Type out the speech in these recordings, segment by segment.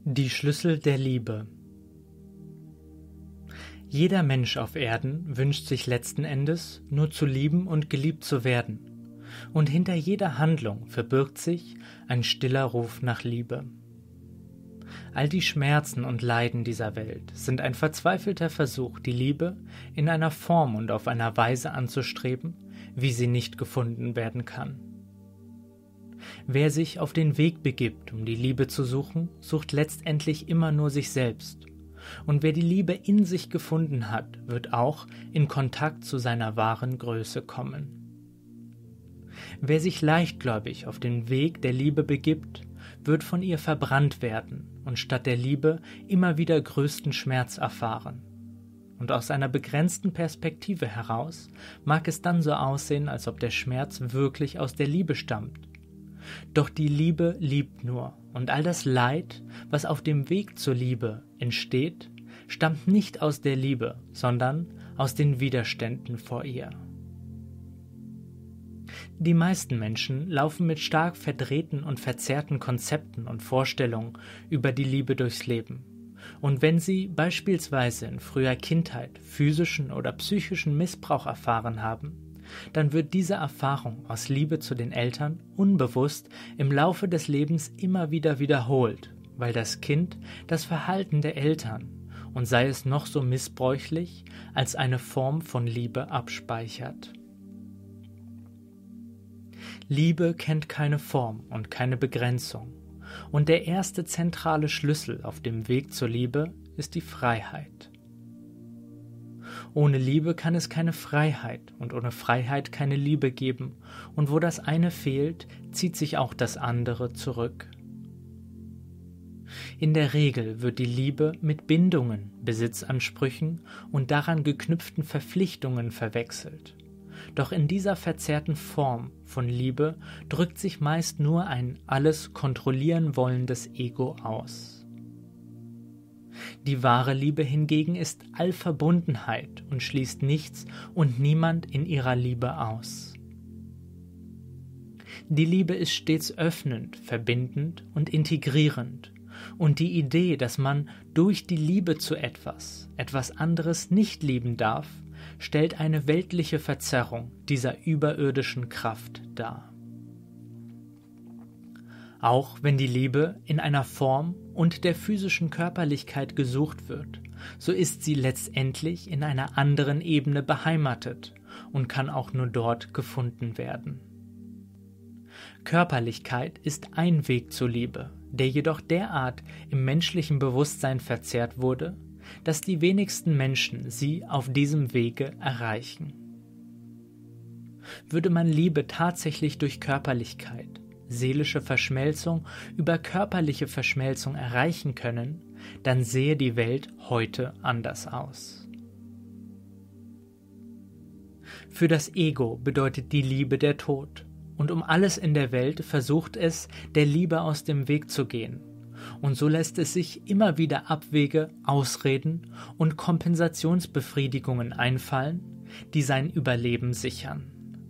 Die Schlüssel der Liebe. Jeder Mensch auf Erden wünscht sich letzten Endes nur zu lieben und geliebt zu werden, und hinter jeder Handlung verbirgt sich ein stiller Ruf nach Liebe. All die Schmerzen und Leiden dieser Welt sind ein verzweifelter Versuch, die Liebe in einer Form und auf einer Weise anzustreben, wie sie nicht gefunden werden kann. Wer sich auf den Weg begibt, um die Liebe zu suchen, sucht letztendlich immer nur sich selbst. Und wer die Liebe in sich gefunden hat, wird auch in Kontakt zu seiner wahren Größe kommen. Wer sich leichtgläubig auf den Weg der Liebe begibt, wird von ihr verbrannt werden und statt der Liebe immer wieder größten Schmerz erfahren. Und aus einer begrenzten Perspektive heraus mag es dann so aussehen, als ob der Schmerz wirklich aus der Liebe stammt. Doch die Liebe liebt nur, und all das Leid, was auf dem Weg zur Liebe entsteht, stammt nicht aus der Liebe, sondern aus den Widerständen vor ihr. Die meisten Menschen laufen mit stark verdrehten und verzerrten Konzepten und Vorstellungen über die Liebe durchs Leben. Und wenn sie beispielsweise in früher Kindheit physischen oder psychischen Missbrauch erfahren haben, dann wird diese Erfahrung aus Liebe zu den Eltern unbewusst im Laufe des Lebens immer wieder wiederholt, weil das Kind das Verhalten der Eltern, und sei es noch so missbräuchlich, als eine Form von Liebe abspeichert. Liebe kennt keine Form und keine Begrenzung, und der erste zentrale Schlüssel auf dem Weg zur Liebe ist die Freiheit. Ohne Liebe kann es keine Freiheit und ohne Freiheit keine Liebe geben, und wo das eine fehlt, zieht sich auch das andere zurück. In der Regel wird die Liebe mit Bindungen, Besitzansprüchen und daran geknüpften Verpflichtungen verwechselt. Doch in dieser verzerrten Form von Liebe drückt sich meist nur ein alles kontrollieren wollendes Ego aus. Die wahre Liebe hingegen ist Allverbundenheit und schließt nichts und niemand in ihrer Liebe aus. Die Liebe ist stets öffnend, verbindend und integrierend. Und die Idee, dass man durch die Liebe zu etwas anderes nicht lieben darf, stellt eine weltliche Verzerrung dieser überirdischen Kraft dar. Auch wenn die Liebe in einer Form und der physischen Körperlichkeit gesucht wird, so ist sie letztendlich in einer anderen Ebene beheimatet und kann auch nur dort gefunden werden. Körperlichkeit ist ein Weg zur Liebe, der jedoch derart im menschlichen Bewusstsein verzerrt wurde, dass die wenigsten Menschen sie auf diesem Wege erreichen. Würde man Liebe tatsächlich durch Körperlichkeit, seelische Verschmelzung über körperliche Verschmelzung erreichen können, dann sehe die Welt heute anders aus. Für das Ego bedeutet die Liebe der Tod, und um alles in der Welt versucht es, der Liebe aus dem Weg zu gehen, und so lässt es sich immer wieder Abwege, Ausreden und Kompensationsbefriedigungen einfallen, die sein Überleben sichern.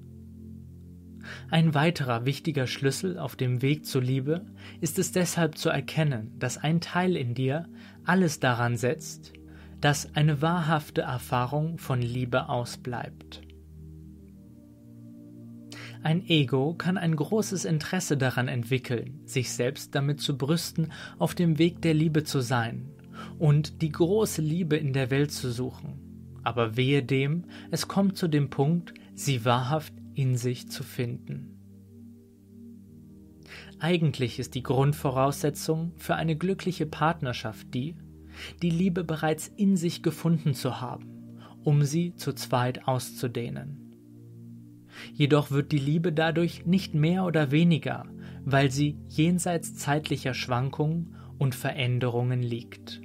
Ein weiterer wichtiger Schlüssel auf dem Weg zur Liebe ist es deshalb zu erkennen, dass ein Teil in dir alles daran setzt, dass eine wahrhafte Erfahrung von Liebe ausbleibt. Ein Ego kann ein großes Interesse daran entwickeln, sich selbst damit zu brüsten, auf dem Weg der Liebe zu sein und die große Liebe in der Welt zu suchen. Aber wehe dem, es kommt zu dem Punkt, sie wahrhaft in sich zu finden. Eigentlich ist die Grundvoraussetzung für eine glückliche Partnerschaft die Liebe bereits in sich gefunden zu haben, um sie zu zweit auszudehnen. Jedoch wird die Liebe dadurch nicht mehr oder weniger, weil sie jenseits zeitlicher Schwankungen und Veränderungen liegt.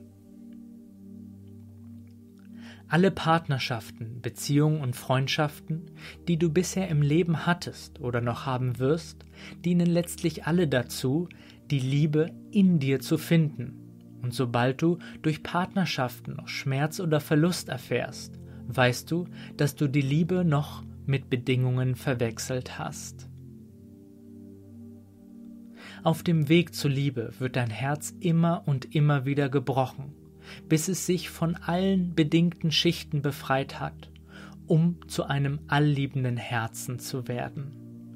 Alle Partnerschaften, Beziehungen und Freundschaften, die du bisher im Leben hattest oder noch haben wirst, dienen letztlich alle dazu, die Liebe in dir zu finden. Und sobald du durch Partnerschaften noch Schmerz oder Verlust erfährst, weißt du, dass du die Liebe noch mit Bedingungen verwechselt hast. Auf dem Weg zur Liebe wird dein Herz immer und immer wieder gebrochen, bis es sich von allen bedingten Schichten befreit hat, um zu einem allliebenden Herzen zu werden.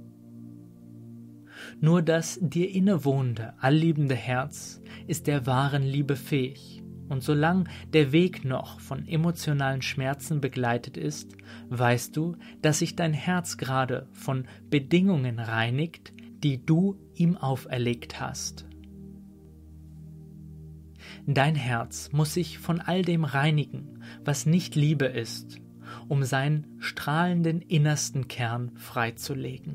Nur das dir innewohnende, allliebende Herz ist der wahren Liebe fähig, und solange der Weg noch von emotionalen Schmerzen begleitet ist, weißt du, dass sich dein Herz gerade von Bedingungen reinigt, die du ihm auferlegt hast. Dein Herz muss sich von all dem reinigen, was nicht Liebe ist, um seinen strahlenden innersten Kern freizulegen.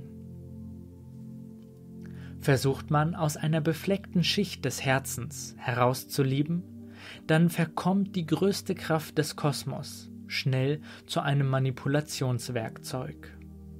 Versucht man aus einer befleckten Schicht des Herzens herauszulieben, dann verkommt die größte Kraft des Kosmos schnell zu einem Manipulationswerkzeug.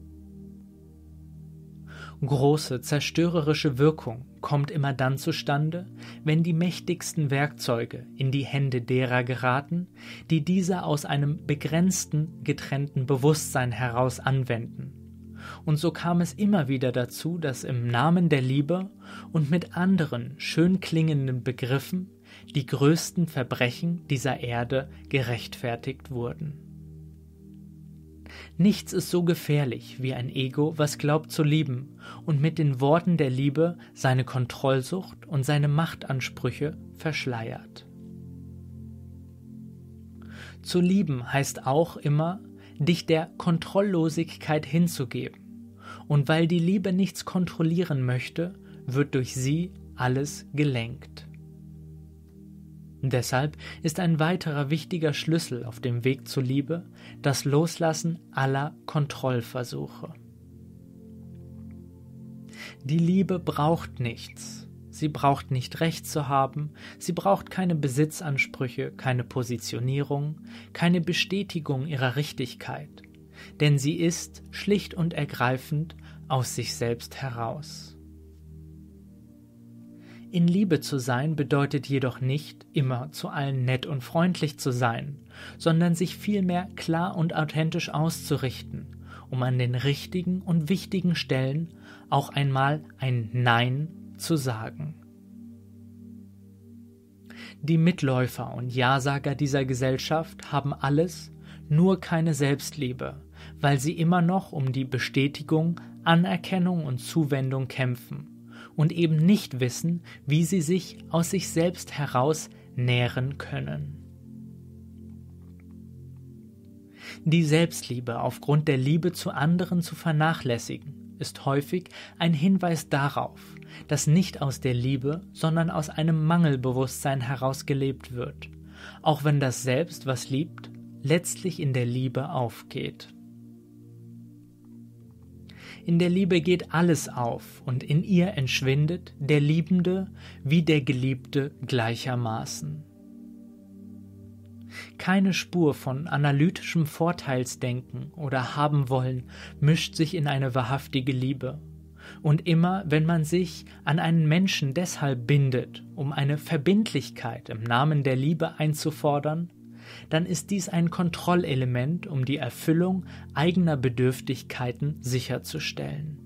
Große zerstörerische Wirkung kommt immer dann zustande, wenn die mächtigsten Werkzeuge in die Hände derer geraten, die diese aus einem begrenzten, getrennten Bewusstsein heraus anwenden. Und so kam es immer wieder dazu, dass im Namen der Liebe und mit anderen schön klingenden Begriffen die größten Verbrechen dieser Erde gerechtfertigt wurden. Nichts ist so gefährlich wie ein Ego, was glaubt zu lieben und mit den Worten der Liebe seine Kontrollsucht und seine Machtansprüche verschleiert. Zu lieben heißt auch immer, dich der Kontrolllosigkeit hinzugeben. Und weil die Liebe nichts kontrollieren möchte, wird durch sie alles gelenkt. Deshalb ist ein weiterer wichtiger Schlüssel auf dem Weg zur Liebe das Loslassen aller Kontrollversuche. Die Liebe braucht nichts. Sie braucht nicht Recht zu haben, sie braucht keine Besitzansprüche, keine Positionierung, keine Bestätigung ihrer Richtigkeit, denn sie ist schlicht und ergreifend aus sich selbst heraus. In Liebe zu sein bedeutet jedoch nicht, immer zu allen nett und freundlich zu sein, sondern sich vielmehr klar und authentisch auszurichten, um an den richtigen und wichtigen Stellen auch einmal ein Nein zu sagen. Die Mitläufer und Ja-Sager dieser Gesellschaft haben alles, nur keine Selbstliebe, weil sie immer noch um die Bestätigung, Anerkennung und Zuwendung kämpfen und eben nicht wissen, wie sie sich aus sich selbst heraus nähren können. Die Selbstliebe aufgrund der Liebe zu anderen zu vernachlässigen, ist häufig ein Hinweis darauf, dass nicht aus der Liebe, sondern aus einem Mangelbewusstsein heraus gelebt wird, auch wenn das Selbst, was liebt, letztlich in der Liebe aufgeht. In der Liebe geht alles auf und in ihr entschwindet der Liebende wie der Geliebte gleichermaßen. Keine Spur von analytischem Vorteilsdenken oder Habenwollen mischt sich in eine wahrhaftige Liebe. Und immer, wenn man sich an einen Menschen deshalb bindet, um eine Verbindlichkeit im Namen der Liebe einzufordern, dann ist dies ein Kontrollelement, um die Erfüllung eigener Bedürftigkeiten sicherzustellen.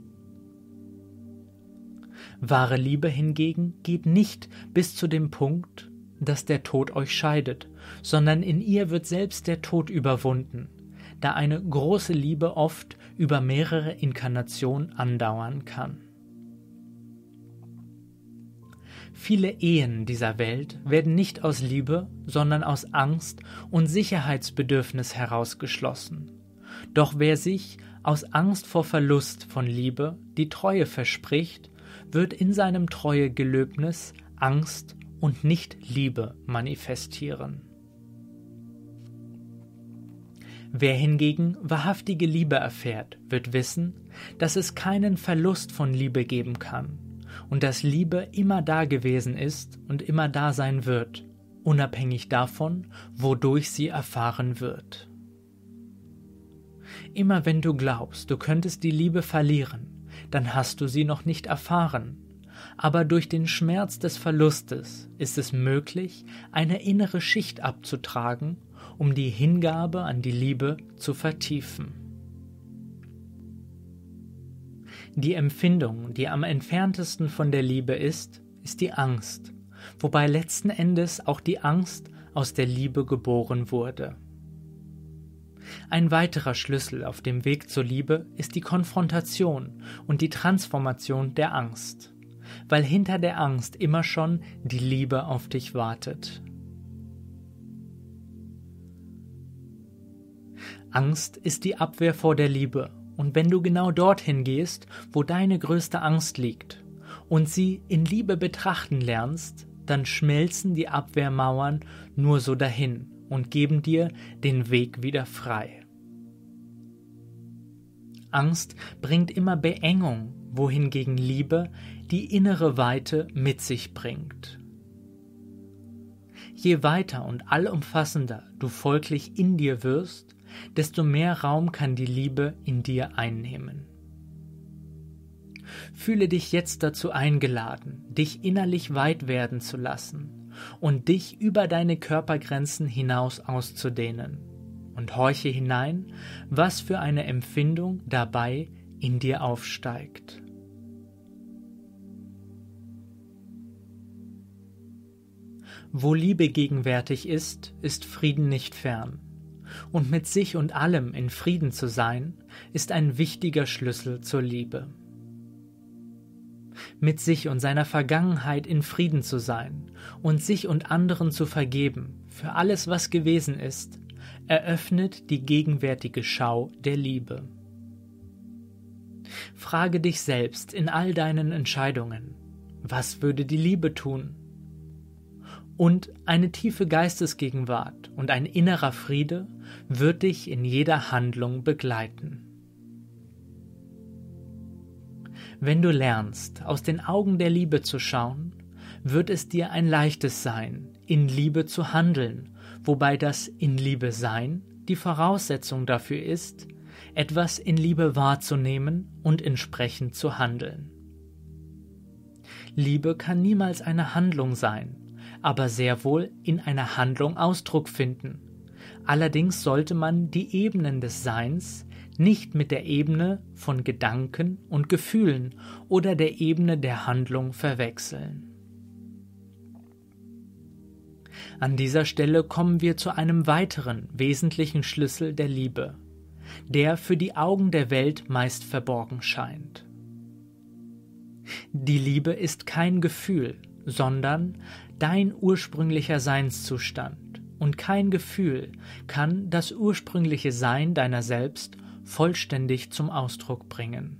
Wahre Liebe hingegen geht nicht bis zu dem Punkt, dass der Tod euch scheidet, sondern in ihr wird selbst der Tod überwunden, da eine große Liebe oft über mehrere Inkarnationen andauern kann. Viele Ehen dieser Welt werden nicht aus Liebe, sondern aus Angst und Sicherheitsbedürfnis herausgeschlossen. Doch wer sich aus Angst vor Verlust von Liebe die Treue verspricht, wird in seinem Treuegelöbnis Angst und nicht Liebe manifestieren. Wer hingegen wahrhaftige Liebe erfährt, wird wissen, dass es keinen Verlust von Liebe geben kann und dass Liebe immer da gewesen ist und immer da sein wird, unabhängig davon, wodurch sie erfahren wird. Immer wenn du glaubst, du könntest die Liebe verlieren, dann hast du sie noch nicht erfahren. Aber durch den Schmerz des Verlustes ist es möglich, eine innere Schicht abzutragen, um die Hingabe an die Liebe zu vertiefen. Die Empfindung, die am entferntesten von der Liebe ist die Angst, wobei letzten Endes auch die Angst aus der Liebe geboren wurde. Ein weiterer Schlüssel auf dem Weg zur Liebe ist die Konfrontation und die Transformation der Angst, weil hinter der Angst immer schon die Liebe auf dich wartet. Angst ist die Abwehr vor der Liebe, und wenn du genau dorthin gehst, wo deine größte Angst liegt, und sie in Liebe betrachten lernst, dann schmelzen die Abwehrmauern nur so dahin und geben dir den Weg wieder frei. Angst bringt immer Beengung, wohingegen Liebe die innere Weite mit sich bringt. Je weiter und allumfassender du folglich in dir wirst, desto mehr Raum kann die Liebe in dir einnehmen. Fühle dich jetzt dazu eingeladen, dich innerlich weit werden zu lassen und dich über deine Körpergrenzen hinaus auszudehnen, und horche hinein, was für eine Empfindung dabei in dir aufsteigt. Wo Liebe gegenwärtig ist, ist Frieden nicht fern. Und mit sich und allem in Frieden zu sein, ist ein wichtiger Schlüssel zur Liebe. Mit sich und seiner Vergangenheit in Frieden zu sein und sich und anderen zu vergeben für alles, was gewesen ist, eröffnet die gegenwärtige Schau der Liebe. Frage dich selbst in all deinen Entscheidungen, was würde die Liebe tun? Und eine tiefe Geistesgegenwart und ein innerer Friede wird dich in jeder Handlung begleiten. Wenn du lernst, aus den Augen der Liebe zu schauen, wird es dir ein leichtes sein, in Liebe zu handeln, wobei das in Liebe sein die Voraussetzung dafür ist, etwas in Liebe wahrzunehmen und entsprechend zu handeln. Liebe kann niemals eine Handlung sein, aber sehr wohl in einer Handlung Ausdruck finden. Allerdings sollte man die Ebenen des Seins nicht mit der Ebene von Gedanken und Gefühlen oder der Ebene der Handlung verwechseln. An dieser Stelle kommen wir zu einem weiteren wesentlichen Schlüssel der Liebe, der für die Augen der Welt meist verborgen scheint. Die Liebe ist kein Gefühl, sondern dein ursprünglicher Seinszustand, und kein Gefühl kann das ursprüngliche Sein deiner selbst vollständig zum Ausdruck bringen.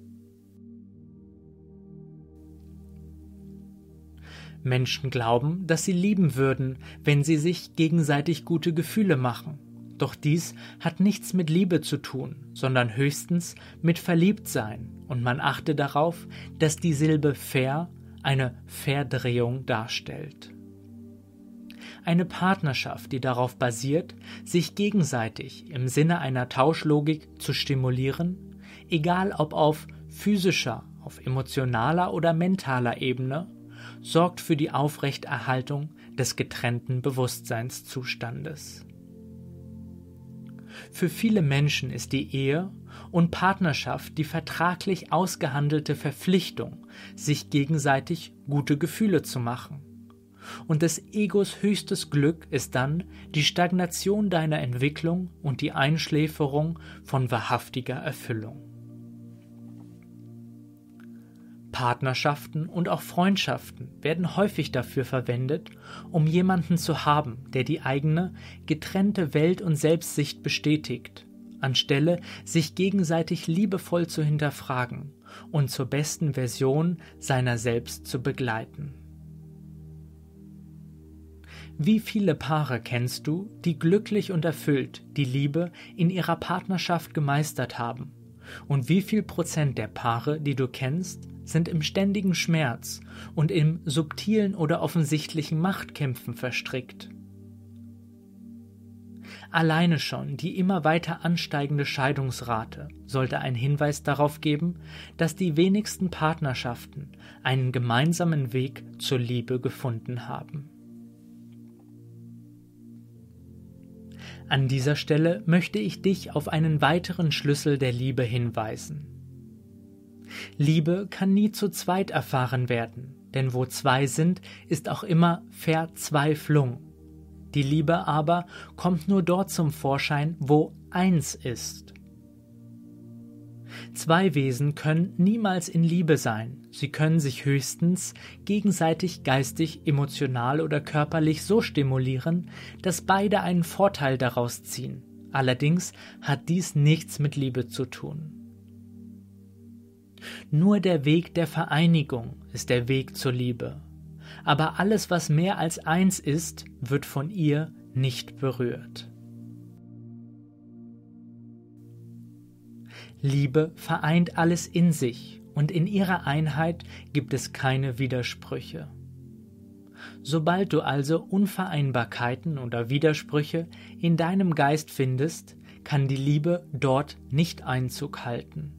Menschen glauben, dass sie lieben würden, wenn sie sich gegenseitig gute Gefühle machen. Doch dies hat nichts mit Liebe zu tun, sondern höchstens mit Verliebtsein, und man achte darauf, dass die Silbe fair eine Verdrehung darstellt. Eine Partnerschaft, die darauf basiert, sich gegenseitig im Sinne einer Tauschlogik zu stimulieren, egal ob auf physischer, auf emotionaler oder mentaler Ebene, sorgt für die Aufrechterhaltung des getrennten Bewusstseinszustandes. Für viele Menschen ist die Ehe und Partnerschaft die vertraglich ausgehandelte Verpflichtung, sich gegenseitig gute Gefühle zu machen. Und des Egos höchstes Glück ist dann die Stagnation deiner Entwicklung und die Einschläferung von wahrhaftiger Erfüllung. Partnerschaften und auch Freundschaften werden häufig dafür verwendet, um jemanden zu haben, der die eigene, getrennte Welt- und Selbstsicht bestätigt, anstelle sich gegenseitig liebevoll zu hinterfragen und zur besten Version seiner selbst zu begleiten. Wie viele Paare kennst du, die glücklich und erfüllt die Liebe in ihrer Partnerschaft gemeistert haben? Und wie viel Prozent der Paare, die du kennst, sind im ständigen Schmerz und im subtilen oder offensichtlichen Machtkämpfen verstrickt? Alleine schon die immer weiter ansteigende Scheidungsrate sollte ein Hinweis darauf geben, dass die wenigsten Partnerschaften einen gemeinsamen Weg zur Liebe gefunden haben. An dieser Stelle möchte ich dich auf einen weiteren Schlüssel der Liebe hinweisen. Liebe kann nie zu zweit erfahren werden, denn wo zwei sind, ist auch immer Verzweiflung. Die Liebe aber kommt nur dort zum Vorschein, wo eins ist. Zwei Wesen können niemals in Liebe sein. Sie können sich höchstens gegenseitig geistig, emotional oder körperlich so stimulieren, dass beide einen Vorteil daraus ziehen. Allerdings hat dies nichts mit Liebe zu tun. Nur der Weg der Vereinigung ist der Weg zur Liebe. Aber alles, was mehr als eins ist, wird von ihr nicht berührt. Liebe vereint alles in sich und in ihrer Einheit gibt es keine Widersprüche. Sobald du also Unvereinbarkeiten oder Widersprüche in deinem Geist findest, kann die Liebe dort nicht Einzug halten.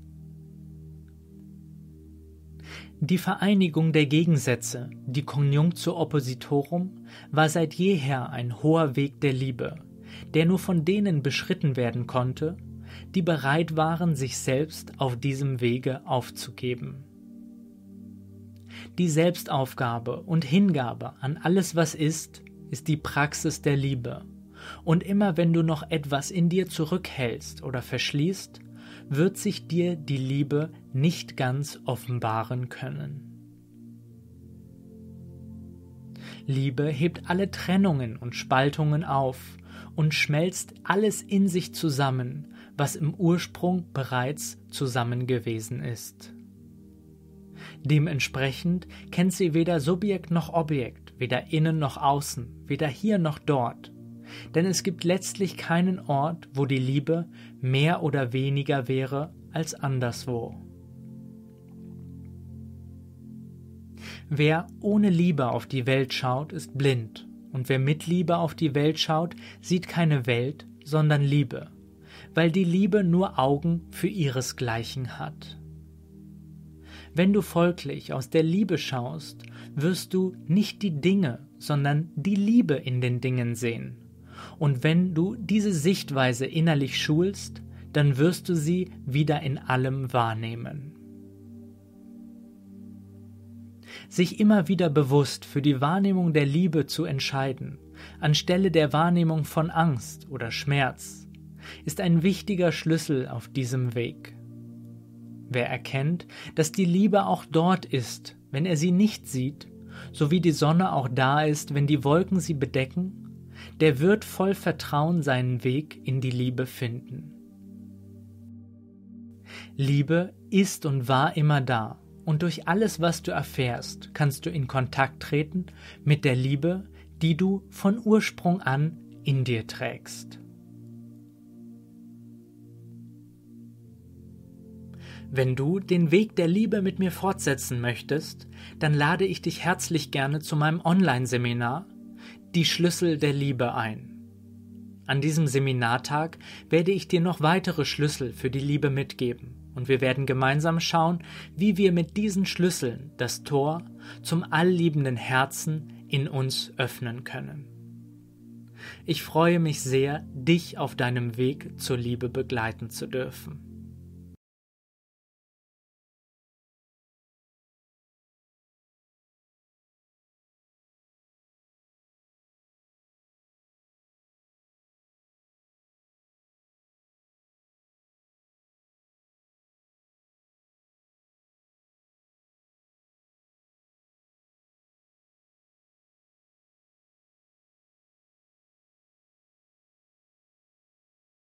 Die Vereinigung der Gegensätze, die Conjunctio Oppositorum, war seit jeher ein hoher Weg der Liebe, der nur von denen beschritten werden konnte, die bereit waren, sich selbst auf diesem Wege aufzugeben. Die Selbstaufgabe und Hingabe an alles, was ist die Praxis der Liebe. Und immer wenn du noch etwas in dir zurückhältst oder verschließt, wird sich dir die Liebe nicht ganz offenbaren können. Liebe hebt alle Trennungen und Spaltungen auf und schmelzt alles in sich zusammen, was im Ursprung bereits zusammen gewesen ist. Dementsprechend kennt sie weder Subjekt noch Objekt, weder innen noch außen, weder hier noch dort. Denn es gibt letztlich keinen Ort, wo die Liebe mehr oder weniger wäre als anderswo. Wer ohne Liebe auf die Welt schaut, ist blind, und wer mit Liebe auf die Welt schaut, sieht keine Welt, sondern Liebe, weil die Liebe nur Augen für ihresgleichen hat. Wenn du folglich aus der Liebe schaust, wirst du nicht die Dinge, sondern die Liebe in den Dingen sehen. Und wenn du diese Sichtweise innerlich schulst, dann wirst du sie wieder in allem wahrnehmen. Sich immer wieder bewusst für die Wahrnehmung der Liebe zu entscheiden, anstelle der Wahrnehmung von Angst oder Schmerz, ist ein wichtiger Schlüssel auf diesem Weg. Wer erkennt, dass die Liebe auch dort ist, wenn er sie nicht sieht, so wie die Sonne auch da ist, wenn die Wolken sie bedecken, der wird voll Vertrauen seinen Weg in die Liebe finden. Liebe ist und war immer da, und durch alles, was du erfährst, kannst du in Kontakt treten mit der Liebe, die du von Ursprung an in dir trägst. Wenn du den Weg der Liebe mit mir fortsetzen möchtest, dann lade ich dich herzlich gerne zu meinem Online-Seminar Die Schlüssel der Liebe ein. An diesem Seminartag werde ich dir noch weitere Schlüssel für die Liebe mitgeben und wir werden gemeinsam schauen, wie wir mit diesen Schlüsseln das Tor zum allliebenden Herzen in uns öffnen können. Ich freue mich sehr, dich auf deinem Weg zur Liebe begleiten zu dürfen.